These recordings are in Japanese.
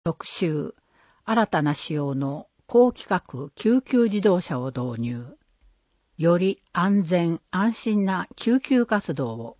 特集、新たな仕様の高規格救急自動車を導入。より安全安心な救急活動を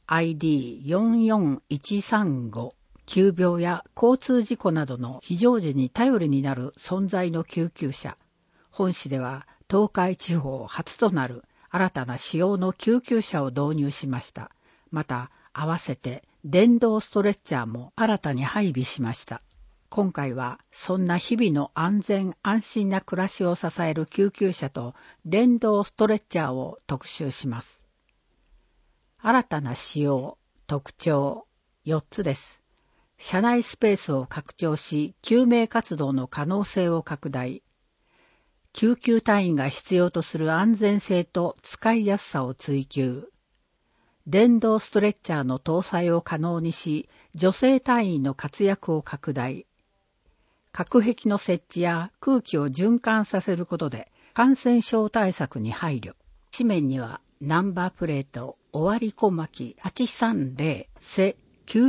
ID44135 急病や交通事故などの非常時に頼りになる存在の救急車。本市では東海地方初となる新たな仕様の救急車を導入しました。また、合わせて電動ストレッチャーも新たに配備しました。今回はそんな日々の安全安心な暮らしを支える救急車と電動ストレッチャーを特集します。新たな仕様、特徴4つです。車内スペースを拡張し、救命活動の可能性を拡大。救急隊員が必要とする安全性と使いやすさを追求。電動ストレッチャーの搭載を可能にし、女性隊員の活躍を拡大。隔壁の設置や空気を循環させることで感染症対策に配慮。紙面にはナンバープレート終わり小巻830セ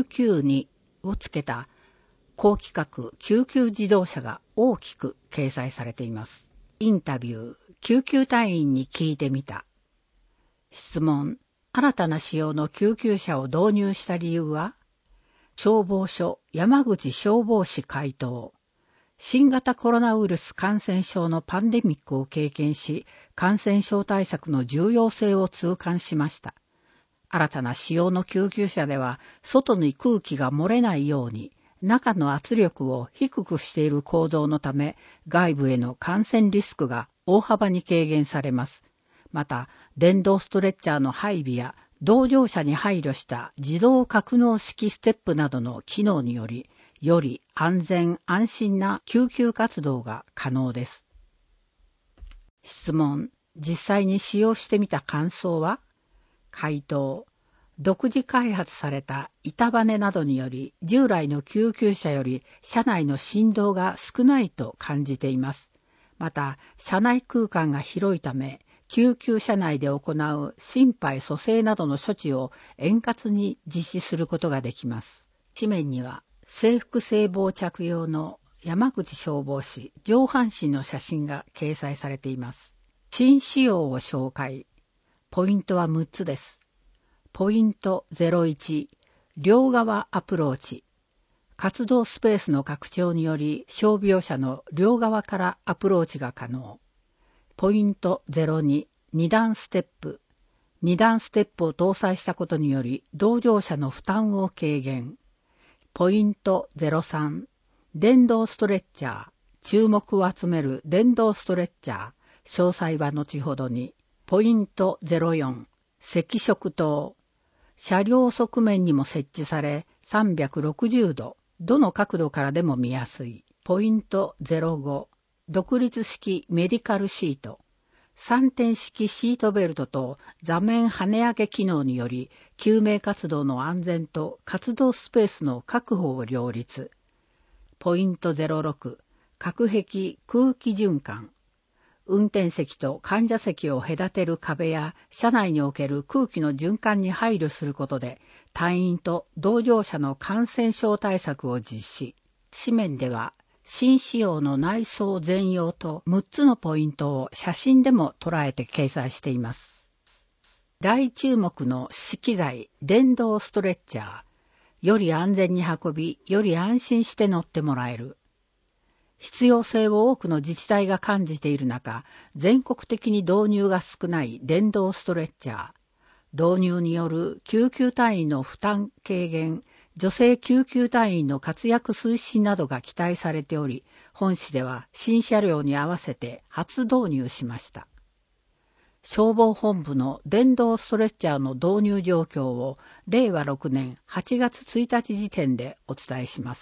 992をつけた高規格救急自動車が大きく掲載されています。インタビュー、救急隊員に聞いてみた。質問、新たな仕様の救急車を導入した理由は？消防署山口消防士回答。新型コロナウイルス感染症のパンデミックを経験し、感染症対策の重要性を痛感しました。新たな仕様の救急車では、外に空気が漏れないように、中の圧力を低くしている構造のため、外部への感染リスクが大幅に軽減されます。また、電動ストレッチャーの配備や、同乗者に配慮した自動格納式ステップなどの機能により、より安全安心な救急活動が可能です。質問、実際に使用してみた感想は？回答、独自開発された板バネなどにより、従来の救急車より車内の振動が少ないと感じています。また、車内空間が広いため、救急車内で行う心肺蘇生などの処置を円滑に実施することができます。紙面には、制服制帽着用の山口消防士上半身の写真が掲載されています。新仕様を紹介。ポイントは6つです。ポイント01、両側アプローチ。活動スペースの拡張により、傷病者の両側からアプローチが可能。ポイント02、二段ステップ。二段ステップを搭載したことにより、同乗者の負担を軽減。ポイント03、電動ストレッチャー。注目を集める電動ストレッチャー。詳細は後ほどに。ポイント04、赤色灯。車両側面にも設置され、360度、どの角度からでも見やすい。ポイント05、独立式メディカルシート。3点式シートベルトと座面跳ね上げ機能により、救命活動の安全と活動スペースの確保を両立。ポイント06、隔壁空気循環。運転席と患者席を隔てる壁や車内における空気の循環に配慮することで、隊員と同乗者の感染症対策を実施。紙面では、新仕様の内装全容と6つのポイントを写真でも捉えて掲載しています。大注目の資機材、電動ストレッチャー。より安全に運び、より安心して乗ってもらえる。必要性を多くの自治体が感じている中、全国的に導入が少ない電動ストレッチャー。導入による救急隊員の負担軽減、女性救急隊員の活躍推進などが期待されており、本市では新車両に合わせて初導入しました。消防本部の電動ストレッチャーの導入状況を令和6年8月1日時点でお伝えします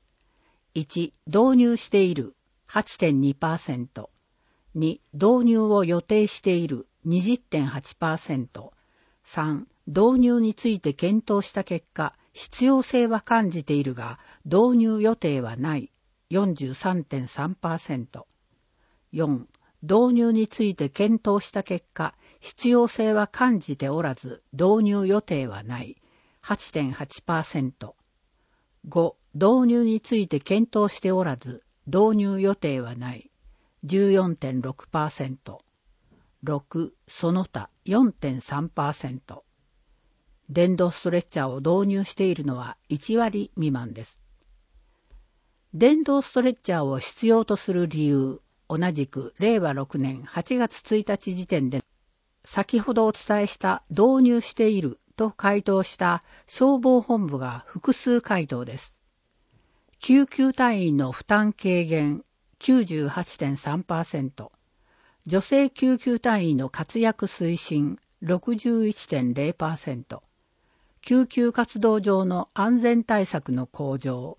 。1、導入している 8.2%、2、導入を予定している 20.8%、3、導入について検討した結果、必要性は感じているが、導入予定はない 43.3%、4、導入について検討した結果、必要性は感じておらず、導入予定はない 8.8%、5、 導入について検討しておらず、導入予定はない。14.6%。6、その他 4.3%。電動ストレッチャーを導入しているのは1割未満です。電動ストレッチャーを必要とする理由、同じく令和6年8月1日時点で、先ほどお伝えした導入していると回答した消防本部が複数回答です。救急隊員の負担軽減 98.3%、女性救急隊員の活躍推進 61.0%、救急活動上の安全対策の向上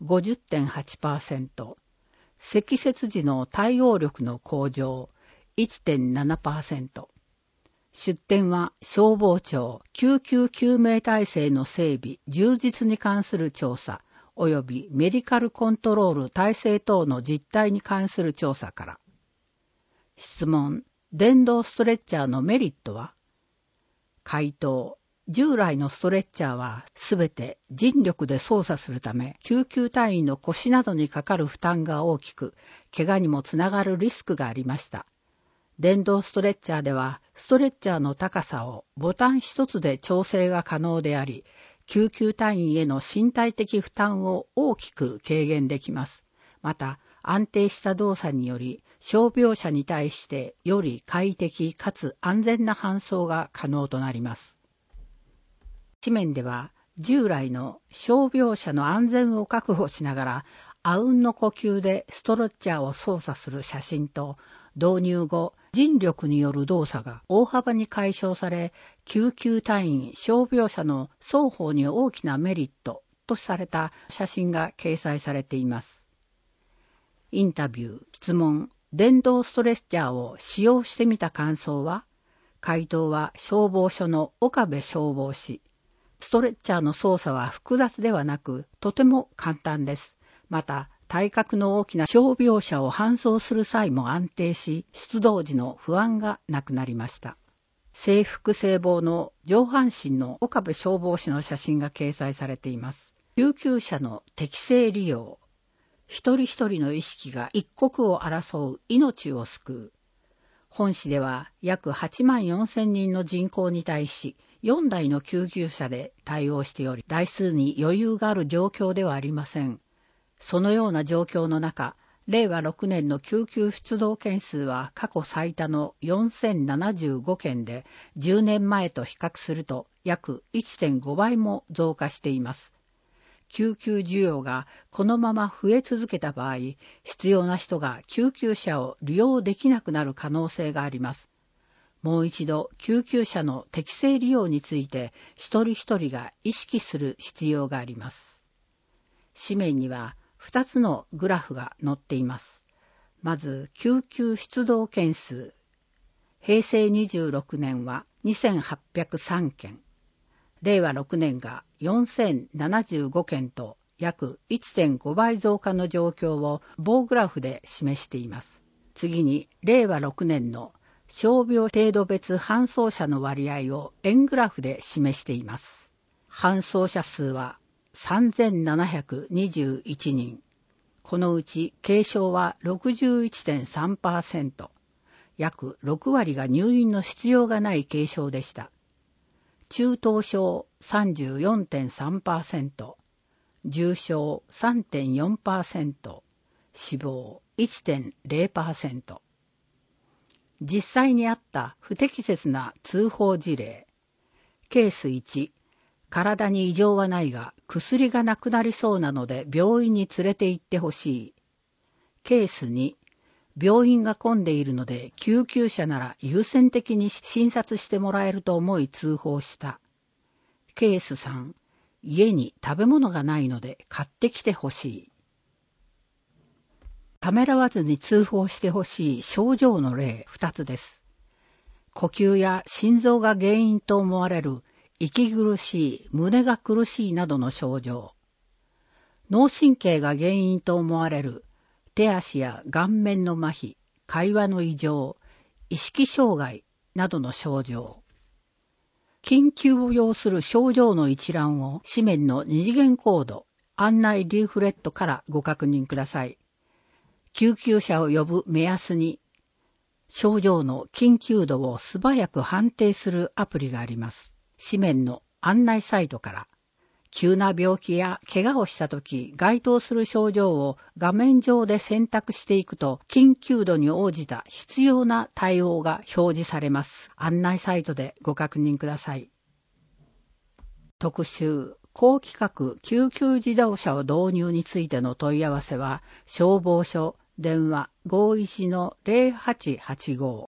50.8%、積雪時の対応力の向上 1.7%、出展は消防庁救急救命体制の整備充実に関する調査及びメディカルコントロール体制等の実態に関する調査から。質問、電動ストレッチャーのメリットは？回答、従来のストレッチャーはすべて人力で操作するため、救急隊員の腰などにかかる負担が大きく、怪我にもつながるリスクがありました。電動ストレッチャーでは、ストレッチャーの高さをボタン一つで調整が可能であり、救急隊員への身体的負担を大きく軽減できます。また、安定した動作により、傷病者に対してより快適かつ安全な搬送が可能となります。紙面では、従来の傷病者の安全を確保しながら、あうんの呼吸でストレッチャーを操作する写真と、導入後、人力による動作が大幅に解消され、救急隊員、傷病者の双方に大きなメリットとされた写真が掲載されています。インタビュー、質問、電動ストレッチャーを使用してみた感想は？回答は消防署の岡部消防士。ストレッチャーの操作は複雑ではなく、とても簡単です。また、体格の大きな傷病者を搬送する際も安定し、出動時の不安がなくなりました。制服制帽の上半身の岡部消防士の写真が掲載されています。救急車の適正利用。一人一人の意識が一刻を争う命を救う。本市では約8万4千人の人口に対し、4台の救急車で対応しており、台数に余裕がある状況ではありません。そのような状況の中、令和6年の救急出動件数は過去最多の4075件で、10年前と比較すると約 1.5 倍も増加しています。救急需要がこのまま増え続けた場合、必要な人が救急車を利用できなくなる可能性があります。もう一度救急車の適正利用について一人一人が意識する必要があります。紙面には2つのグラフが載っています。まず救急出動件数。平成26年は2803件。令和6年が4075件と約 1.5 倍増加の状況を棒グラフで示しています。次に令和6年の傷病程度別搬送者の割合を円グラフで示しています。搬送者数は3721人。このうち軽症は 61.3%。約6割が入院の必要がない軽症でした。中等症 34.3%、重症 3.4%、死亡 1.0%。実際にあった不適切な通報事例。ケース1、体に異常はないが薬がなくなりそうなので病院に連れて行ってほしい。ケース2、病院が混んでいるので救急車なら優先的に診察してもらえると思い通報した。ケース3、家に食べ物がないので買ってきてほしい。ためらわずに通報してほしい症状の例2つです。呼吸や心臓が原因と思われる息苦しい、胸が苦しいなどの症状。脳神経が原因と思われる手足や顔面の麻痺、会話の異常、意識障害などの症状。緊急を要する症状の一覧を紙面の二次元コード案内リーフレットからご確認ください。救急車を呼ぶ目安に、症状の緊急度を素早く判定するアプリがあります。紙面の案内サイトから、急な病気や怪我をしたとき該当する症状を画面上で選択していくと、緊急度に応じた必要な対応が表示されます。案内サイトでご確認ください。特集、高規格救急自動車を導入についての問い合わせは、消防署電話51-0885